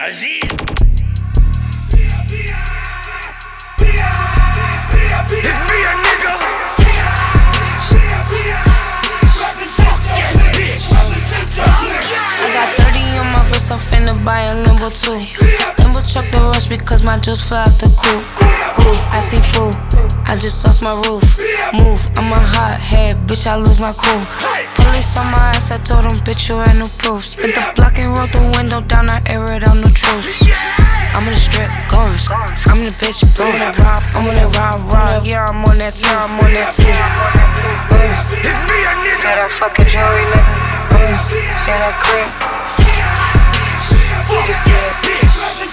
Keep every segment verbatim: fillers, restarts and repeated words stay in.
Aziz. I'm finna buy a Limbo too. Limbo truck the rush because my juice fell out the coop. Ooh, I see food, I just lost my roof. Move, I'm a hot head, bitch, I lose my cool. Police on my ass, I told them, bitch, you ain't no proof. Spit the block and roll the window down, I air it out, no truce. I'm in the strip, going, I'm in the bitch, boom. I'm on that rob, rob, yeah, I'm on that too, I'm on that too. Uh, got that fucking jewelry, nigga. Uh, yeah, that grip. You see it.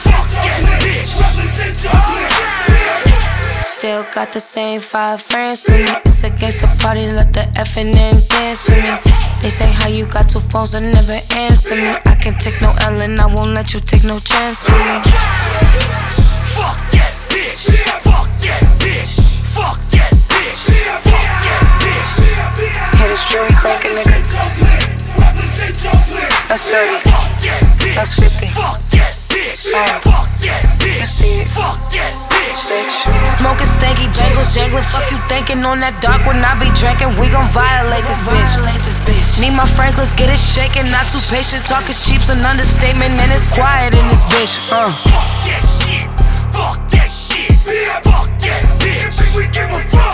Still got the same five friends with me. It's against the party, let the effing in dance with me. They say how you got two phones and never answer me. I can take no L and I won't let you take no chance with me. Fuck that bitch. Fuck that bitch. Fuck that bitch. Fuck that bitch. Hear this jury cranking, nigga. That's thirty. That's fifty. Fuck that bitch. Fuck that bitch. You see it. Fuck that bitch. Smoking stanky bangles, jangling. Fuck you thinking on that dark when I be drinking. We gon' violate this bitch. Need my Franklins, get it shaking. Not too patient. Talk is cheap's an understatement, and it's quiet in this bitch. Uh. Fuck that shit. Fuck that shit. Fuck that bitch. We give a fuck.